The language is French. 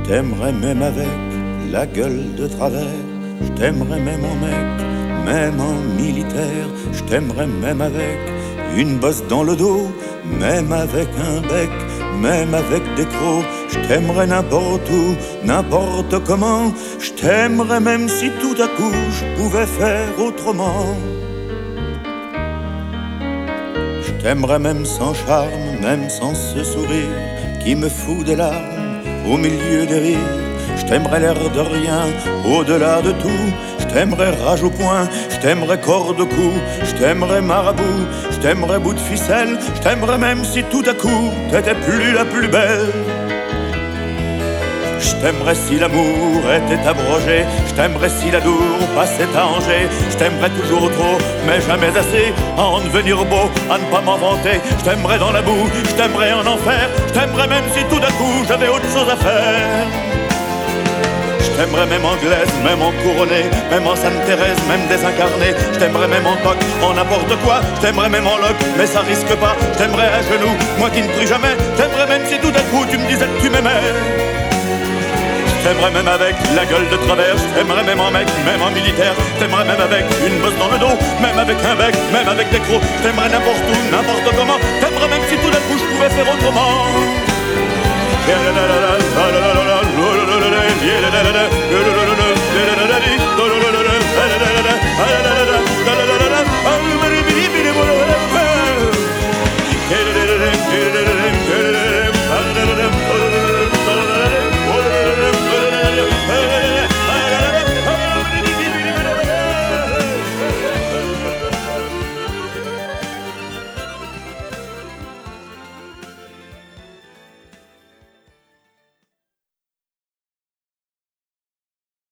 t'aimerais même avec la gueule de travers. Je t'aimerais même en mec, même en militaire. Je t'aimerais même avec une bosse dans le dos, même avec un bec, même avec des crocs. Je t'aimerais n'importe où, n'importe comment. Je t'aimerais même si tout à coup je pouvais faire autrement. Je t'aimerais même sans charme, même sans ce sourire qui me fout des larmes au milieu des rires. Je t'aimerais l'air de rien, au-delà de tout. Je t'aimerais rage au poing, je t'aimerais corde au cou. Je t'aimerais marabout, je t'aimerais bout de ficelle. Je t'aimerais même si tout à coup t'étais plus la plus belle. Je t'aimerais si l'amour était abrogé. Je t'aimerais si la dour passait à Angers. Je t'aimerais toujours trop, mais jamais assez à en devenir beau, à ne pas m'en vanter. Je t'aimerais dans la boue, je t'aimerais en enfer. Je t'aimerais même si tout d'un coup j'avais autre chose à faire. Je t'aimerais même anglaise, même en couronnée, même en Sainte-Thérèse, même désincarnée. Je t'aimerais même en toc, en n'importe quoi. Je t'aimerais même en loc, mais ça risque pas. Je t'aimerais à genoux, moi qui ne prie jamais. Je t'aimerais même si tout d'un coup tu me disais que tu m'aimais. Je t'aimerais même avec la gueule de travers. Je t'aimerais même en mec, même en militaire. Je t'aimerais même avec une bosse dans le dos, même avec un bec, même avec des crocs. Je t'aimerais n'importe où, n'importe comment. Je t'aimerais même si tout d'un coup je pouvais faire autrement.